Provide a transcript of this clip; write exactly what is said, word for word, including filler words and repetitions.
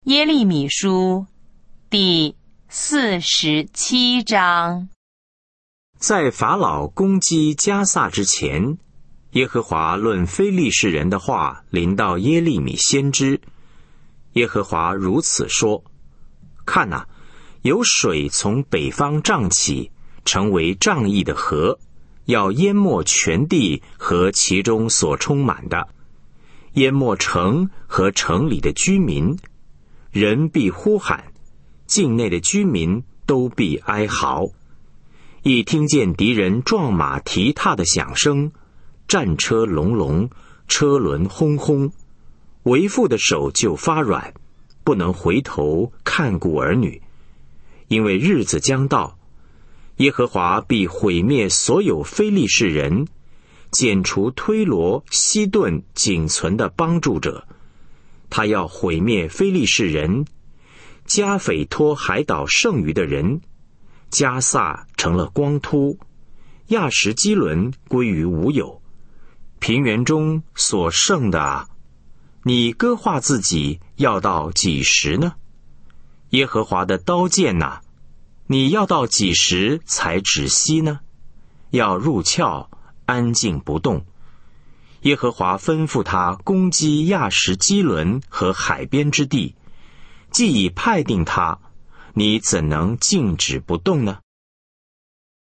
耶利米书第四十七章。 在法老攻击迦萨之前，耶和华论非利士人的话临到耶利米先知。耶和华如此说：看哪，有水从北方涨起，成为仗义的河，要淹没全地和其中所充满的，淹没城和城里的居民。人必呼喊，境内的居民都必哀嚎。一听见敌人撞马蹄踏的响声，战车隆隆，车轮轰轰，为父的手就发软，不能回头看顾儿女。因为日子将到，耶和华必毁灭所有非利士人，剪除推罗、西顿仅存的帮助者。他要毁灭非利士人，加斐托海岛剩余的人，加萨成了光秃，亚什基伦归于无有。平原中所剩的啊，你割化自己要到几时呢？耶和华的刀剑哪，你要到几时才止息呢？要入鞘，安静不动。耶和华吩咐他攻击亚什基伦和海边之地，既已派定他，你怎能静止不动呢？